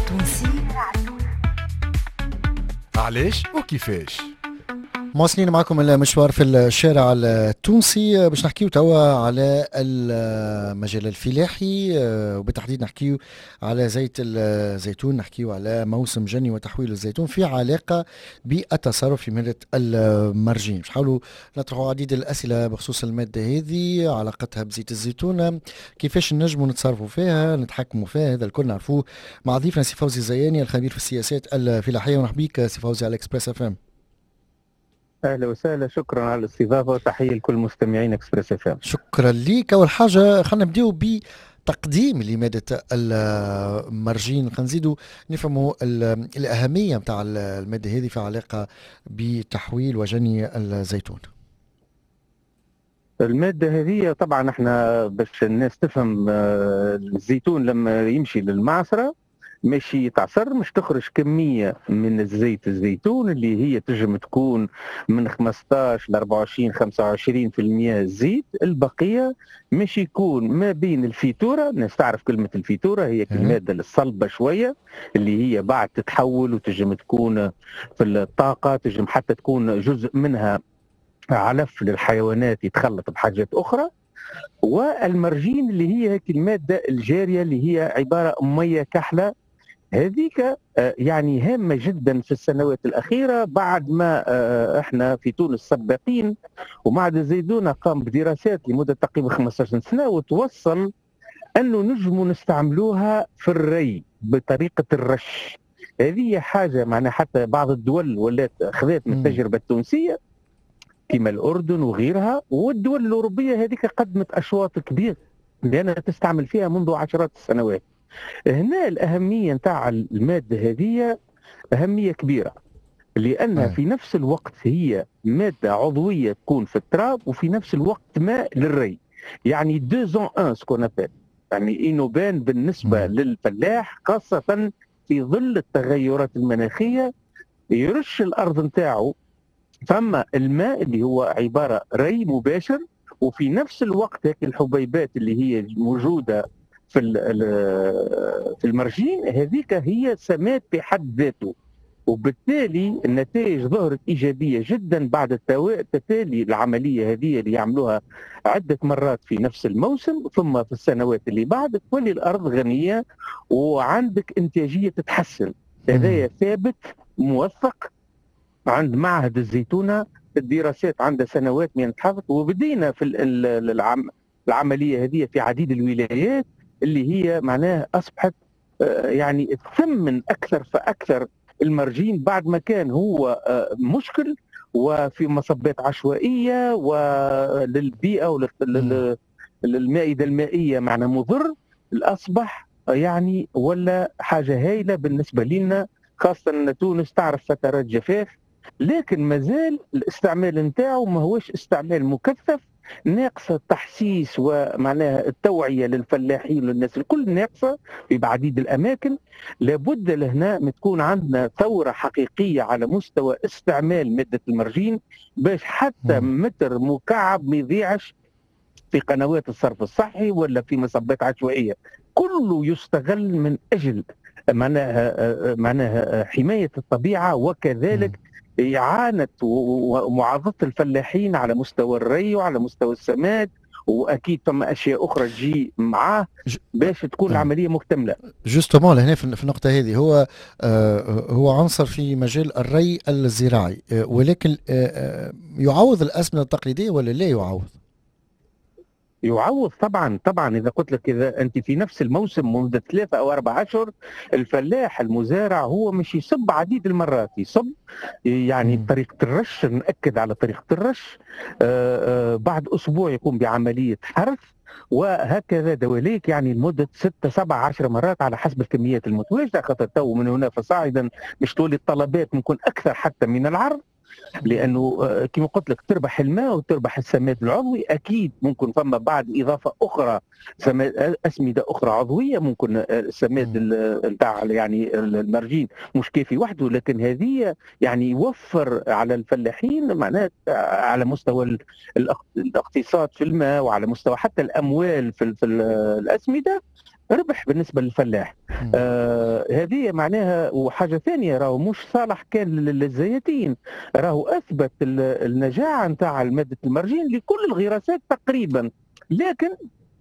التونسي علاش وكيفاش. مواصلين معكم المشوار في الشارع التونسي باش نحكيو توا على المجال الفلاحي، وبالتحديد نحكيو على زيت الزيتون، نحكيو على موسم جني وتحويل الزيتون في علاقة بالتصرف في مادة المرجين. باش نحاولوا نطرحوا عديد الأسئلة بخصوص المادة هذه، علاقتها بزيت الزيتون، كيفاش نجموا نتصرفوا فيها نتحكموا فيها، هذا الكل نعرفوه مع ضيفنا سي فوزي الزياني الخبير في السياسات الفلاحية. ونرحب بك سي فوزي على اكسبريس اف ام. اهلا وسهلا، شكرا على الاستضافه وتحيه لكل مستمعين اكسبريس اف ام. شكرا ليك. اول حاجه خلينا نبداو بتقديم لماده المرجين، خلينا نزيدوا نفهموا الاهميه نتاع الماده هذه في علاقه بتحويل وجني الزيتون. الماده هذه طبعا احنا باش الناس تفهم، الزيتون لما يمشي للمعصره ماشي يتعصر، مش تخرج كميه من الزيت الزيتون اللي هي تنجم تكون من 15 ل 24 25% زيت، البقيه مش يكون ما بين الفيتوره. الناس تعرف كلمه الفيتوره، هي الماده الصلبه شويه اللي هي بعد تتحول وتنجم تكون في الطاقه، تنجم حتى تكون جزء منها علف للحيوانات يتخلط بحاجات اخرى، والمرجين اللي هي هيك الماده الجاريه اللي هي عباره ميه كحله. هذيك يعني هامه جدا في السنوات الاخيره، بعد ما احنا في تونس سباقين، ومعهد الزيتونه قام بدراسات لمده تقريبا 15 سنه وتوصل انه نجموا نستعملوها في الري بطريقه الرش. هذه حاجه معناها حتى بعض الدول ولات اخذت من التجربه التونسيه كما الأردن وغيرها، والدول الأوروبية هذيك قدمت أشواط كبيرة لأنها تستعمل فيها منذ عشرات السنوات. هنا الأهمية نتاع المادة هذه أهمية كبيرة، لأنها في نفس الوقت هي مادة عضوية تكون في التراب، وفي نفس الوقت ماء للري، يعني 2 en 1 سكون ابل، يعني إنوبان بالنسبة للفلاح خاصة في ظل التغيرات المناخية. يرش الأرض نتاعو، ثم الماء اللي هو عبارة ري مباشر، وفي نفس الوقت هيك الحبيبات اللي هي موجودة في المرجين هذيك هي سماد في حد ذاته، وبالتالي النتائج ظهرت إيجابية جدا بعد التتالي العملية هذه اللي يعملوها عدة مرات في نفس الموسم، ثم في السنوات اللي بعد تولي الأرض غنية وعندك إنتاجية تتحسن. هذا ثابت موثق عند معهد الزيتونة، الدراسات عندها سنوات من تحفظ، وبدينا في العملية هذه في عديد الولايات اللي هي معناها أصبحت يعني تثمن أكثر فأكثر المرجين، بعد ما كان هو مشكل وفي مصبات عشوائية وللبيئة وللمائدة المائية معنا مضر، الأصبح يعني ولا حاجة هايلة بالنسبة لنا، خاصة أن تونس تعرف فترات جفاف، لكن مازال الاستعمال نتاعو ما هوش استعمال مكثف، ناقصه التحسيس ومعناها التوعيه للفلاحين والناس الكل ناقصه في عديد الاماكن. لابد لهنا ما تكون عندنا ثوره حقيقيه على مستوى استعمال ماده المرجين، باش حتى متر مكعب ما يضيعش في قنوات الصرف الصحي ولا في مصبات عشوائيه، كله يستغل من اجل معناها حمايه الطبيعه، وكذلك إعانة ومعاضدة الفلاحين على مستوى الري وعلى مستوى السماد، وأكيد ثم أشياء أخرى تجي معاه باش تكون العملية مكتملة. جوستومون لهنا في النقطة هذه هو هو عنصر في مجال الري الزراعي، ولكن يعوض الأسمدة التقليدية ولا لا يعوض؟ يعوض طبعا طبعا. اذا قلت لك اذا انت في نفس الموسم منذ 3 أو 4 اشهر، الفلاح المزارع هو مش يصب عديد المرات، يصب يعني بطريقه الرش، ناكد على طريقه الرش، بعد اسبوع يقوم بعمليه حرث، وهكذا دواليك يعني لمده 6 7 10 مرات على حسب الكميات المتواجده، خاطر تو من هنا فصاعدا مش تولي الطلبات ممكن اكثر حتى من العرض، لانه كما قلت لك تربح الماء وتربح السماد العضوي، اكيد ممكن فما بعد اضافه اخرى اسمده اخرى عضويه، ممكن السماد نتاع يعني المرجين مش كافي وحده، لكن هذه يعني يوفر على الفلاحين معناها على مستوى الاقتصاد في الماء، وعلى مستوى حتى الاموال في الاسمده، ربح بالنسبه للفلاح. هذه معناها. وحاجه ثانيه، راهو مش صالح كان للزيتين، راهو اثبت النجاعه نتاع ماده المرجين لكل الغراسات تقريبا، لكن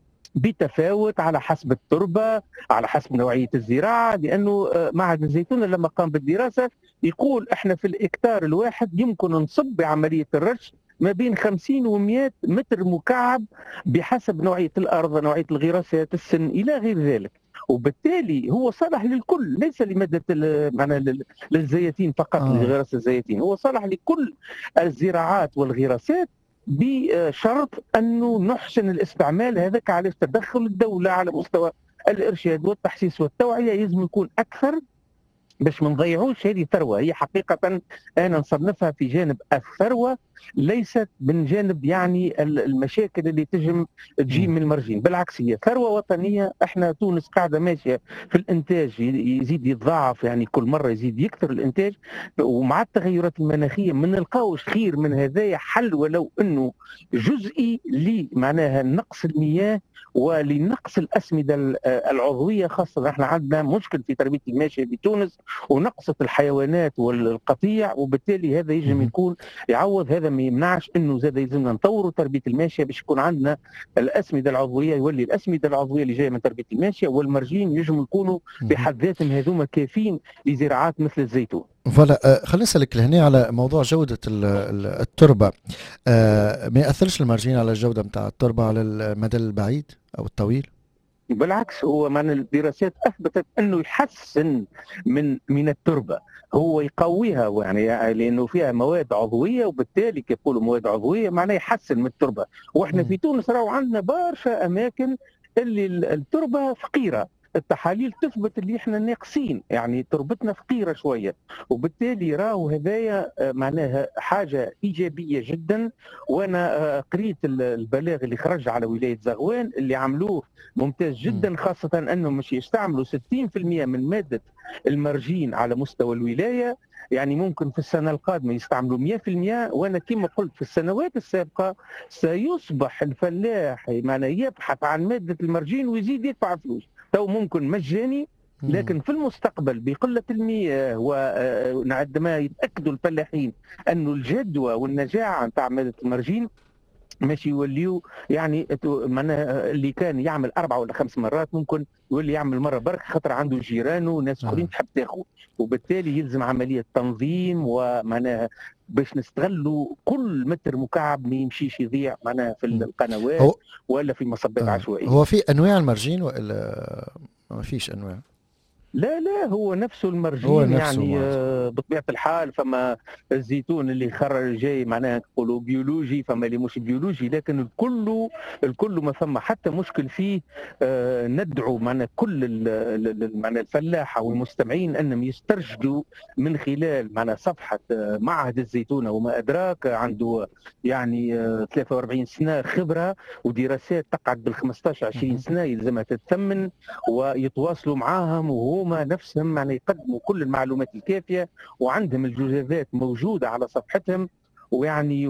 بتفاوت على حسب التربه، على حسب نوعيه الزراعه. لانه معهد الزيتون لما قام بالدراسه يقول احنا في الهكتار الواحد يمكن نصب بعمليه الرش ما بين 50 و100 متر مكعب بحسب نوعيه الارض، نوعيه الغراسات، السن الى غير ذلك. وبالتالي هو صالح للكل، ليس لماده معنى للزيتين فقط، لغراسه الزيتين، هو صالح لكل الزراعات والغراسات، بشرط انه نحسن الاستعمال. هذاك علاش تدخل الدوله على مستوى الارشاد والتحسيس والتوعيه يلزم يكون اكثر، باش ما نضيعوش هذه ثروه. هي حقيقه انا نصنفها في جانب الثروه، ليست من جانب يعني المشاكل اللي تجي من المرجين. بالعكس هي ثروه وطنيه. احنا تونس قاعده ماشيه في الانتاج، يزيد يتضاعف، يعني كل مره يزيد يكثر الانتاج. ومع التغيرات المناخيه ما نلقاوش خير من هذايا حل ولو انه جزئي لمعناها نقص المياه ولنقص الاسمده العضويه. خاصه احنا عندنا مشكل في تربيه الماشيه بتونس ونقص الحيوانات والقطيع، وبالتالي هذا يجب يكون يعوض. هذا ما يمنعش انه زاد يلزمنا نطوروا تربيه الماشيه باش يكون عندنا الاسمده العضويه، يولي الاسمده العضويه اللي جايه من تربيه الماشيه والمرجين يجب يكونوا بحد ذاتهم هذوما كافيين لزراعات مثل الزيتون. فوالا، خلينا نسألك لهنا على موضوع جودة التربة. ما يأثرش المرجين على الجودة متاع التربة على المدى البعيد أو الطويل؟ بالعكس، هو من الدراسات اثبتت انه يحسن من التربه، هو يقويها، يعني لانه فيها مواد عضويه، وبالتالي كيف يقولوا مواد عضويه معناه يحسن من التربه. واحنا في تونس راهو عندنا برشا اماكن اللي التربه فقيره، التحاليل تثبت اللي احنا ناقصين، يعني تربتنا فقيره شويه، وبالتالي راهو هذايا معناها حاجه ايجابيه جدا. وانا قريت البلاغ اللي خرج على ولايه زغوان اللي عملوه ممتاز جدا، خاصه انهم مش يستعملوا 60% من ماده المرجين على مستوى الولايه، يعني ممكن في السنه القادمه يستعملوا 100%. وانا كما قلت في السنوات السابقه سيصبح الفلاح معناه يبحث عن ماده المرجين ويزيد يدفع فلوس، تو ممكن مجاني، لكن في المستقبل بقله المياه وعندما يتاكدوا الفلاحين انه الجدوى والنجاعه نتاع ماده المرجين ماشي يوليو، يعني معناها اللي كان يعمل 4 ولا 5 مرات ممكن يولي يعمل مره برك، خاطر عنده جيرانه وناس اخرين تحب تاخذ. وبالتالي يلزم عمليه تنظيم، ومعناها باش نستغلوا كل متر مكعب ما يمشيش يضيع معناها في القنوات ولا في مصبات عشوائيه. هو في انواع المرجين ولا ما فيش انواع؟ لا هو نفسه المرجين، هو نفسه يعني بطبيعه الحال. فما الزيتون اللي خرج جاي معناها نقولوا بيولوجي، فما اللي مش بيولوجي، لكن الكل ما ثم حتى مشكل فيه. ندعو معنا كل معنا الفلاحه والمستمعين انهم يسترشدوا من خلال معنا صفحه معهد الزيتون وما ادراك، عنده يعني 43 سنه خبره ودراسات تقعد بال 15 20 سنه يلزمها تتثمن، ويتواصلوا معاهم وهما نفسهم يعني يقدموا كل المعلومات الكافيه، وعندهم الجزازات موجوده على صفحتهم، ويعني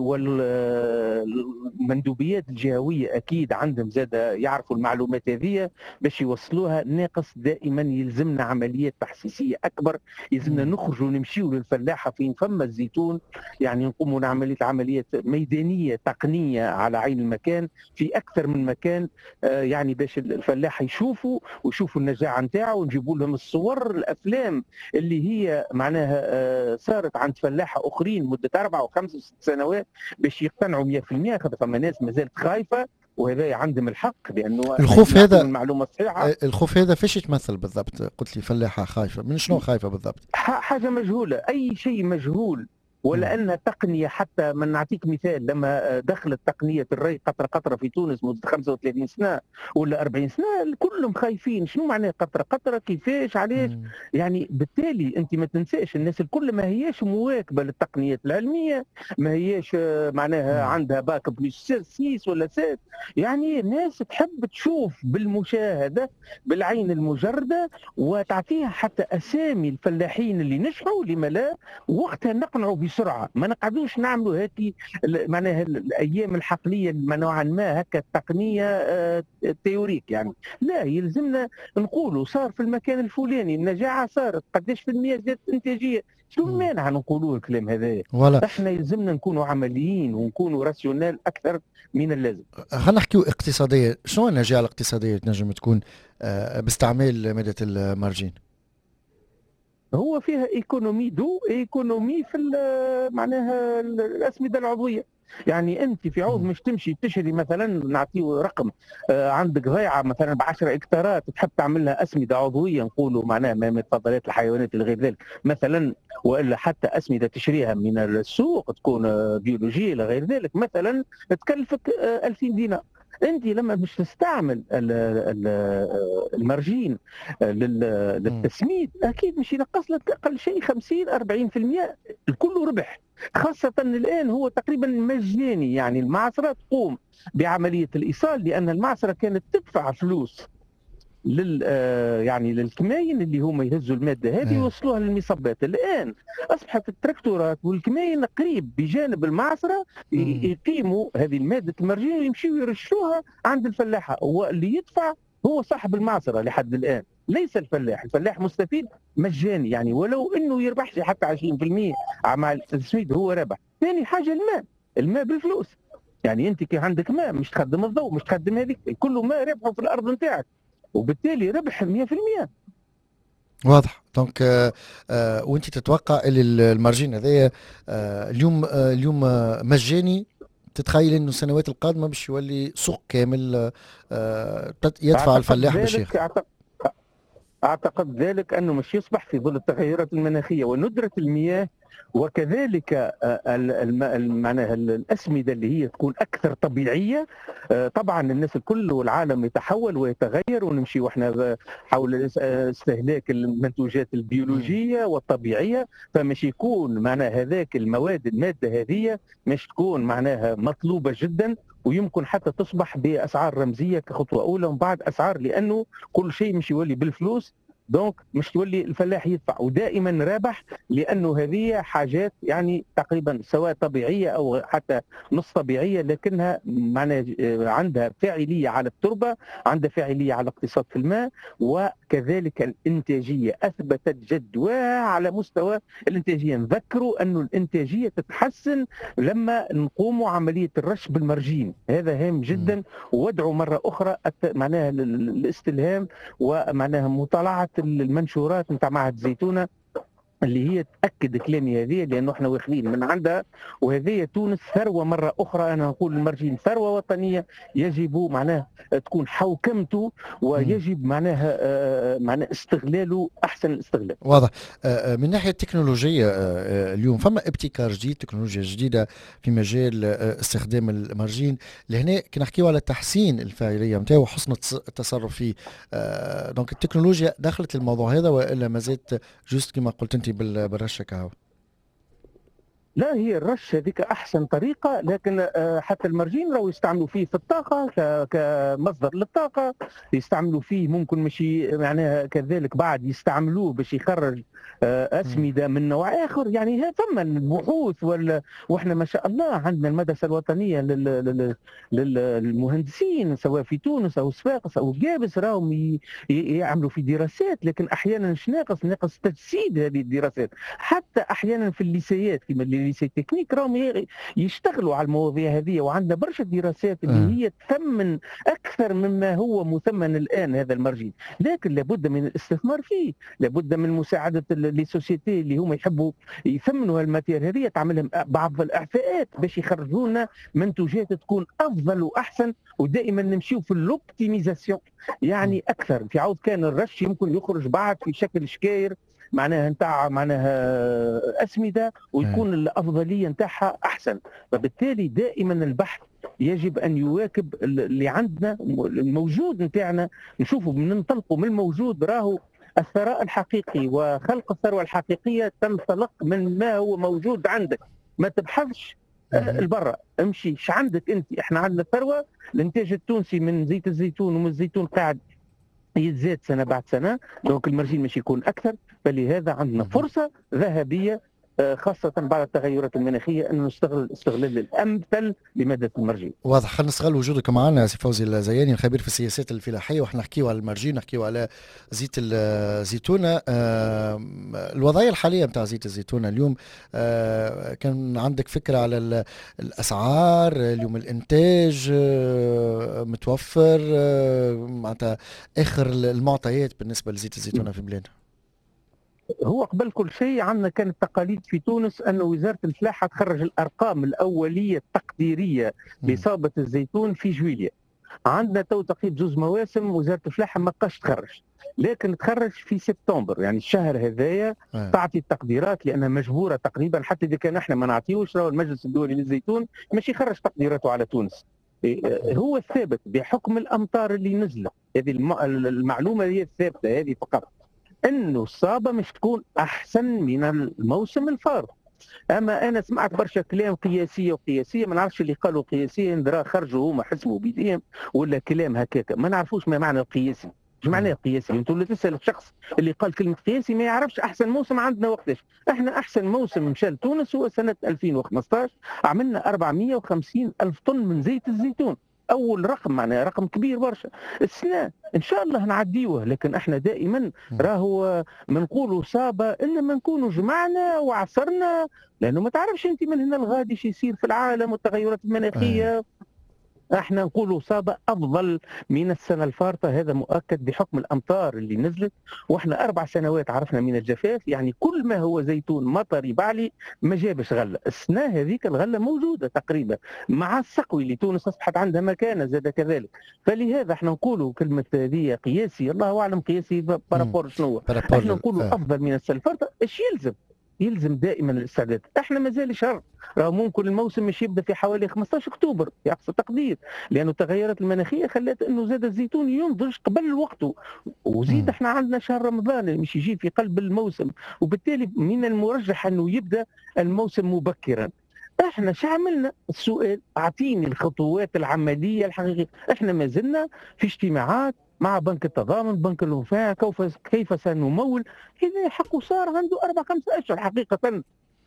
والمندوبيات الجهويه اكيد عندهم زاد يعرفوا المعلومات هذه باش يوصلوها. ناقص دائما يلزمنا عمليات تحسيسيه اكبر، يلزمنا نخرجوا نمشيوا للفلاحه فين فما الزيتون، يعني نقوموا عمليات ميدانيه تقنيه على عين المكان في اكثر من مكان، يعني باش الفلاح ويشوفوا النجاعه نتاعه، ونجيبوا لهم الصور الافلام اللي هي معناها صارت عند فلاحه اخرين مده 4 و5 سنوات باش يقتنعوا 100%. خاطر فما ناس مازالت خايفه، وهذا عندهم الحق، لانه الخوف هذا المعلومه الصحيحه. الخوف هذا فاش يتمثل بالضبط؟ قلت لي فلاحه خايفه، من شنو خايفه بالضبط؟ حاجه مجهوله، اي شيء مجهول، ولا أن تقنية. حتى من نعطيك مثال، لما دخلت تقنية الري قطرة في تونس مدة 35 سنة ولا 40 سنة كلهم خايفين. شنو معناه قطرة كيفاش علاش؟ يعني بالتالي أنت ما تنساش الناس الكل ما هياش مواكبة للتقنيات العلمية، ما هياش معناها عندها باك بلس 6 ولا 7. يعني الناس تحب تشوف بالمشاهدة بالعين المجردة، وتعطيها حتى أسامي الفلاحين اللي نجحوا، لما لا، وقتها نقنعوا بسرعه، ما نقعدوش نعملوا هاتي معناها الايام الحقليه نوعا ما هكا التقنيه تيوريك يعني. لا، يلزمنا نقولوا صار في المكان الفلاني النجاعه صارت قداش في المية زادت الانتاجيه. شو المانع نقولوا الكلام هذا؟ ولا احنا يلزمنا نكونوا عمليين ونكونوا راسيونال اكثر من اللازم. خلينا نحكيو اقتصادية. شنو النجاعة الاقتصادية تنجم تكون باستعمال مادة المارجين؟ هو فيها ايكونومي في معناها الاسمده العضويه. يعني انت في عوض مش تمشي تشري مثلا، نعطيه رقم، عندك ضيعه مثلا ب 10 هكتارات تحب تعمل لها اسمده عضويه، نقولوا معناها من فضلات الحيوانات الغير ذلك مثلا، والا حتى اسمده تشريها من السوق تكون بيولوجيه الى غير ذلك مثلا تكلفك 2000 دينار. انت لما مش تستعمل المارجين للتسميد اكيد مش ينقص لك اقل شيء 50 40%، الكل ربح. خاصة الآن هو تقريبا مجاني، يعني المعصرة تقوم بعملية الإيصال، لأن المعصرة كانت تدفع فلوس يعني للكماين اللي هم يهزوا المادة هذه ويوصلوها للمصبات. الآن أصبحت التراكتورات والكماين قريب بجانب المعصرة يقيموا هذه المادة المرجين ويمشيوا يرشوها عند الفلاحة، واللي يدفع هو صاحب المعصرة لحد الآن، ليس الفلاح. الفلاح مستفيد مجاني يعني، ولو انه يربحش حتى 20% مع التسميد هو رابح. ثاني حاجه الماء بالفلوس. يعني انت كي عندك ماء مش تخدم الضوء مش تخدم هذيك، كله ماء ربحه في الارض نتاعك، وبالتالي ربح 100%. واضح. دونك وانت تتوقع اللي المارجين هذايا اليوم مجاني، تتخيل انه السنوات القادمه باش يولي سوق كامل يدفع الفلاح باش ياخذ؟ أعتقد ذلك أنه مش يصبح في ظل التغيرات المناخية وندرة المياه، وكذلك معناها الأسمدة اللي هي تكون أكثر طبيعية. طبعا الناس الكل والعالم يتحول ويتغير، ونمشي وإحنا حول استهلاك المنتوجات البيولوجية والطبيعية، فمش يكون معناها هذاك المادة هذه مش تكون معناها مطلوبة جدا، ويمكن حتى تصبح باسعار رمزيه كخطوه اولى، ومن بعد اسعار، لانه كل شيء مش يولي بالفلوس، دونك مش تولي الفلاح يدفع ودائما رابح، لانه هذه حاجات يعني تقريبا سواء طبيعيه او حتى نص طبيعيه، لكنها معناها عندها فاعليه على التربه، عندها فاعليه على الاقتصاد في الماء، وكذلك الانتاجيه اثبتت جدواها على مستوى الانتاجيه. نذكروا انه الانتاجيه تتحسن لما نقوموا عمليه الرش بالمرجين، هذا هام جدا. وادعو مره اخرى معناها الاستلهام ومعناها مطالعه المنشورات نتاع معهد الزيتونه اللي هي تاكد كلامي هذه، لانه احنا واخذين من عندها، وهذه تونس ثروه مره اخرى. انا نقول المرجين ثروه وطنيه يجب معناها تكون حوكمته، ويجب معناها استغلاله احسن الاستغلال. واضح. من ناحيه التكنولوجيه اليوم فما ابتكار جديد، تكنولوجيا جديده في مجال استخدام المرجين، لهنا كي نحكيو على تحسين الفاعليه نتاعو وحسن التصرف فيه. دونك التكنولوجيا دخلت الموضوع هذا والا ما زالت جوست كما قلت انت بالرشه كهو؟ لا، هي الرش هذيك احسن طريقه، لكن حتى المرجين راهو يستعملوا فيه في الطاقه كمصدر للطاقه، يستعملوا فيه ممكن ماشي معناها كذلك بعد يستعملوه باش يخرج اسمده من نوع اخر. يعني ثم البحوث واحنا ما شاء الله عندنا المدرسه الوطنيه للمهندسين سواء في تونس او صفاقس او جابس، راهم يعملوا في دراسات، لكن احيانا ناقص تجسيد هذه الدراسات. حتى احيانا في الليسيات كما الليسي تكنيك راهم يشتغلوا على المواضيع هذه، وعندنا برشا دراسات اللي هي تثمن اكثر مما هو مثمن الان هذا المرجين، لكن لابد من الاستثمار فيه، لابد من مساعده لي سوسيتي اللي هم يحبوا يثمنوا الماتير هذه، تعملهم بعض الاعفاءات باش يخرجوا لنا منتوجات تكون افضل واحسن. ودائما نمشيو في الاوبتيميزاسيون، يعني اكثر. في عوض كان الرش يمكن يخرج بعد في شكل شكاير معناها نتاع معناها اسمده، ويكون الافضليه نتاعها احسن. فبالتالي دائما البحث يجب ان يواكب اللي عندنا الموجود نتاعنا، نشوفوا ننطلقوا من الموجود. راهو الثراء الحقيقي وخلق الثروه الحقيقيه تنطلق من ما هو موجود عندك، ما تبحثش البرة، امشي ايش عندك انت. احنا عندنا ثروه، الانتاج التونسي من زيت الزيتون ومن الزيتون قاعد يتزاد سنه بعد سنه، دونك المرجين مش يكون اكثر، فلهذا عندنا فرصه ذهبيه خاصة بعد التغيرات المناخية أن نستغل الاستغلال الأمثل لمادة المرجين. واضح. خلينا نستغل وجودك معنا سي فوزي الزياني الخبير في السياسات الفلاحية، وإحنا نحكيو على المرجين، نحكيو على زيت الزيتونة. الوضعية الحالية متاع زيت الزيتونة اليوم، كان عندك فكرة على الأسعار اليوم؟ الإنتاج متوفر، معناتها آخر المعطيات بالنسبة لزيت الزيتونة في بلادنا؟ هو قبل كل شيء عندنا كانت تقاليد في تونس أن وزارة الفلاحة تخرج الأرقام الأولية التقديرية لإصابة الزيتون في جويلية. عندنا تو تقريبا جوز مواسم وزارة الفلاحة ما بقاش تخرج، لكن تخرج في سبتمبر، يعني الشهر هذايا تعطي التقديرات، لأنها مجبورة تقريبا. حتى إذا كان احنا ما نعطيوش، راهو المجلس الدولي للزيتون ماشي يخرج تقديراته على تونس. هو الثابت بحكم الأمطار اللي نزلت، هذه المعلومة هي الثابتة هذه فقط، انه الصابه مش تكون احسن من الموسم الفارط. اما انا سمعت برشا كلام قياسيه ما نعرفش اللي قالوا قياسيه ندرا خرجوا هما حسبوا بيديهم ولا كلام هكاك، ما نعرفوش ما معنى القياسي. ايش معناه قياسي؟ انتوا اللي تسال الشخص اللي قال كلمه قياسي ما يعرفش احسن موسم عندنا وقتاش. احنا احسن موسم مشى لتونس هو سنه 2015، عملنا 450 الف طن من زيت الزيتون. اول رقم، معناها رقم كبير برشا. السنه ان شاء الله نعديوه، لكن احنا دائما راهو ما نقولوا صابه الا ما نكونوا جمعنا وعصرنا، لانه ما تعرفش انت من هنا لغادي شي يصير في العالم والتغيرات المناخيه. احنا نقولوا صابة افضل من السنه الفارطه، هذا مؤكد بحكم الامطار اللي نزلت. واحنا 4 سنوات عرفنا من الجفاف، يعني كل ما هو زيتون مطري بعلي ما جابش غله. السنه هذيك الغله موجوده تقريبا مع السقوي اللي تونس اصبحت عندها مكانه زاد كذلك. فلهذا احنا نقولوا كلمه هذه قياسي، الله اعلم قياسي بارابور شنو. احنا نقولوا افضل من السنه الفارطه. ايش يلزم دائما الاستعداد. احنا مازال شهر، راه ممكن الموسم مش يبدا في حوالي 15 اكتوبر في اقصى تقدير، لانه التغيرات المناخيه خلت انه زاد الزيتون ينضج قبل وقته. وزيد احنا عندنا شهر رمضان اللي مش يجي في قلب الموسم، وبالتالي من المرجح انه يبدا الموسم مبكرا. احنا شو عملنا؟ السؤال اعطيني الخطوات العمليه الحقيقيه. احنا ما زلنا في اجتماعات مع بنك التضامن، بنك الوفاء، كيف سنمول. هذا حقه صار عنده 4-5 أشهر حقيقة،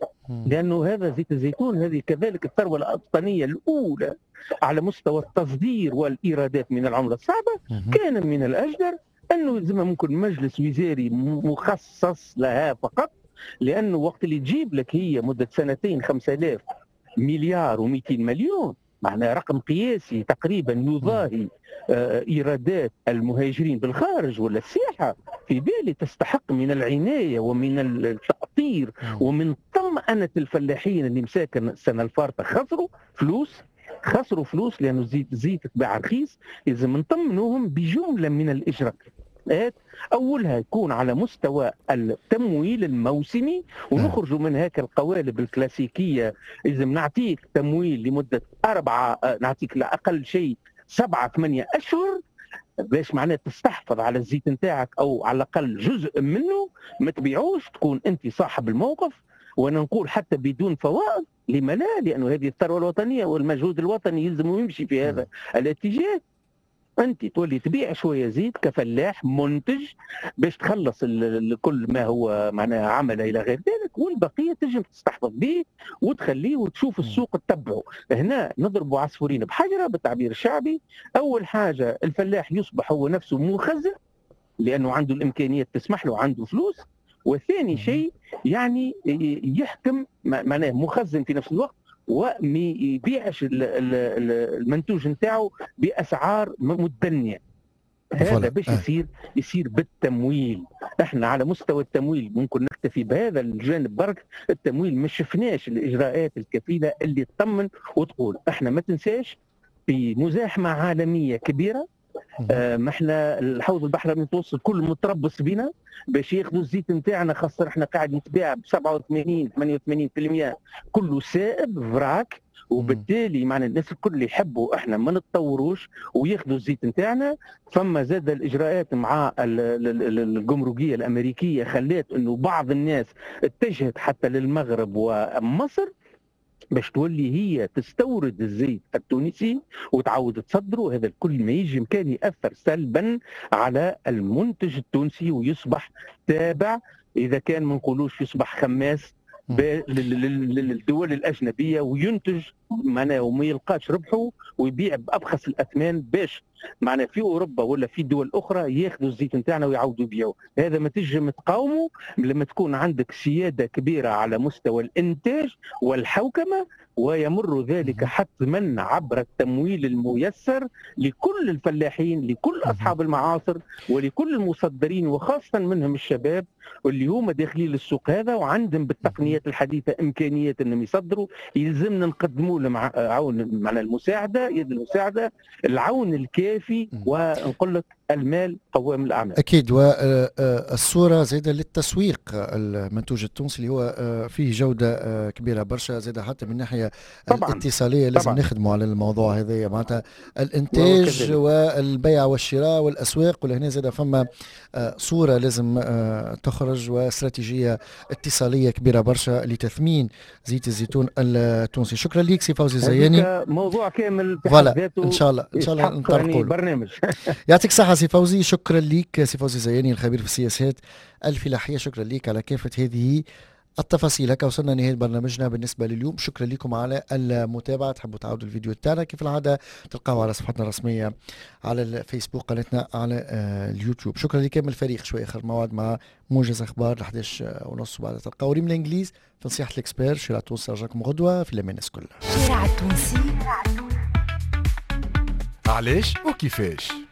لأنه هذا زيت الزيتون هذه كذلك الثروة الوطنية الأولى على مستوى التصدير والإيرادات من العملة الصعبة. كان من الأجدر أنه يلزم ممكن مجلس وزاري مخصص لها فقط، لأنه وقت اللي تجيب لك هي مدة سنتين 5000 مليار و200 مليون، معناه رقم قياسي تقريبا يضاهي ايرادات المهاجرين بالخارج ولا السياحه. في بالي تستحق من العنايه ومن التاطير ومن طمأنة الفلاحين اللي مساكن السنه الفارطه خسروا فلوس لانه الزيت تباع رخيص. لازم نطمنوهم بجمله من الاجراءات. اولها يكون على مستوى التمويل الموسمي، ونخرجوا من هيك القوالب الكلاسيكيه. لازم نعطيك تمويل لمده 4، نعطيك لا اقل شيء 7-8 اشهر باش معناه تستحفظ على الزيت نتاعك، او على الاقل جزء منه ما تبيعوش، تكون انت صاحب الموقف. وانا نقول حتى بدون فوائد. لما لا؟ لانه هذه الثروه الوطنيه والمجهود الوطني يلزم يمشي في هذا الاتجاه. انت تولي تبيع شويه زيت كفلاح منتج باش تخلص كل ما هو معناها عمل الى غير ذلك، والبقيه تجم تستحفظ به وتخليه وتشوف السوق تتبعه. هنا نضربوا عصفورين بحجره بالتعبير الشعبي. اول حاجه الفلاح يصبح هو نفسه مخزن لانه عنده الامكانيات تسمح له، عنده فلوس. وثاني شيء يعني يحكم معناه مخزن في نفس الوقت، وما يبيعش المنتوج نتاعو باسعار متدنيه. هذا باش يصير بالتمويل. احنا على مستوى التمويل ممكن نكتفي بهذا الجانب برك. التمويل ما شفناش الاجراءات الكفيله اللي تطمن وتقول. احنا ما تنساش في مزاحمه عالميه كبيره، ما احنا الحوض البحر المتوسط كل متربص بنا باش ياخذوا الزيت نتاعنا، خاصه احنا قاعد نتباع ب 87-88% كله سائب فراك. وبالتالي معنى الناس الكل يحبوا احنا ما نتطوروش وياخذوا الزيت نتاعنا. ثم زاد الاجراءات مع الجمركيه الامريكيه خلات انه بعض الناس اتجهت حتى للمغرب ومصر باش تولي هي تستورد الزيت التونسي وتعاود تصدره. هذا الكل ما يجي كان يأثر سلبا على المنتج التونسي ويصبح تابع، إذا كان ما نقولوش يصبح خماس للدول الاجنبيه وينتج معناه وما يلقاش ربحه ويبيع بابخس الاثمان باش معناه في اوروبا ولا في دول اخرى ياخذوا الزيت نتاعنا ويعاودوا يبيعوا. هذا ما تنجم تقاومه لما تكون عندك سياده كبيره على مستوى الانتاج والحوكمه، ويمر ذلك حتما عبر التمويل الميسر لكل الفلاحين، لكل اصحاب المعاصر ولكل المصدرين، وخاصه منهم الشباب واللي هم داخلين للسوق هذا وعندهم بالتقنيات الحديثه امكانيات انهم يصدروا. يلزمنا نقدموا لهم عون مع المساعده، يد المساعده، العون الكافي، ونقول لك المال قوام الاعمال. اكيد. والصوره زاده للتسويق المنتوج التونسي اللي هو فيه جوده كبيره برشا، زاده حتى من الناحيه الاتصاليه لازم نخدموا على الموضوع هذا، معناتها الانتاج والبيع والشراء والاسواق، ولهنا زاده فما صوره لازم تخرج واستراتيجيه اتصاليه كبيره برشا لتثمين زيت الزيتون التونسي. شكرا لك سي فوزي الزياني. موضوع كامل في حد ذاته ان شاء الله نطرقوا برنامج. يعطيك الصحه سي فوزي. شكرا لك سي فوزي الزياني الخبير في السياسات الفلاحيه، شكرا لك على كافه هذه التفاصيل. هكا وصلنا نهايه برنامجنا بالنسبه لليوم. شكرا لكم على المتابعه. تحبوا تعودوا الفيديو تاعنا كيف العاده تلقاوه على صفحتنا الرسميه على الفيسبوك، قناتنا على اليوتيوب. شكرا لكامل الفريق. شوي اخر موعد مع موجز اخبار 11:30 بعد تلقاو ريم الانجليز في نصيحه الاكسبير. شارع التونسي رجاكم غدوه في الامان الناس كلها. شارع التونسي علاش وكيفاش.